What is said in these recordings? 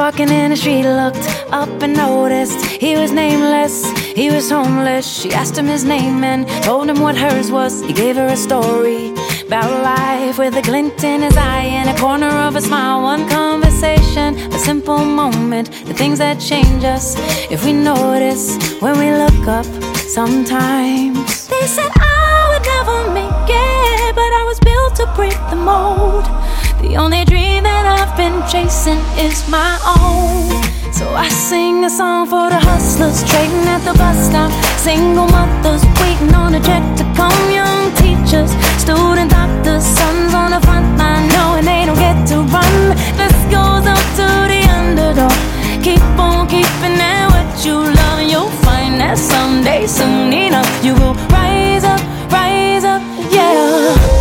walking in the street, looked up and noticed he was nameless, he was homeless. She asked him his name and told him what hers was. He gave her a story about life with a glint in his eye and a corner of a smile. One conversation, a simple moment, the things that change us if we notice when we look up sometimes. They said I would never make it, but I was built to break the mold. The only dream that I've been chasing is my own. So I sing a song for the hustlers trading at the bus stop, single mothers waiting on a check to come, young teachers, student doctors, sons on the front line knowing they don't get to run. This goes up to the underdog. Keep on keeping at what you love, and you'll find that someday, soon enough, you will rise up, yeah.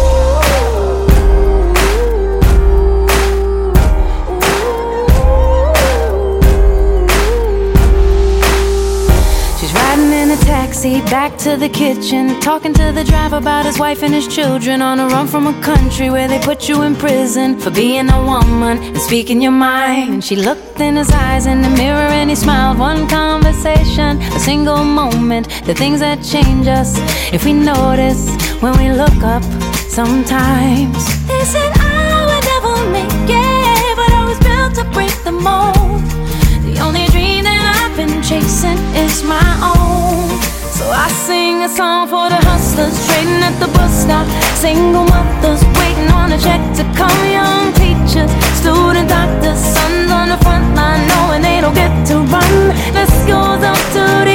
Taxi back to the kitchen, talking to the driver about his wife and his children, on a run from a country where they put you in prison for being a woman and speaking your mind. And she looked in his eyes in the mirror and he smiled. One conversation, a single moment, the things that change us if we notice when we look up sometimes. They said I would never make it, but I was built to break the mold. The only dream that I've been chasing is my own. So I sing a song for the hustlers trading at the bus stop, single mothers waiting on a check to come, young teachers, student doctors, sons on the front line knowing they don't get to run. This goes up to the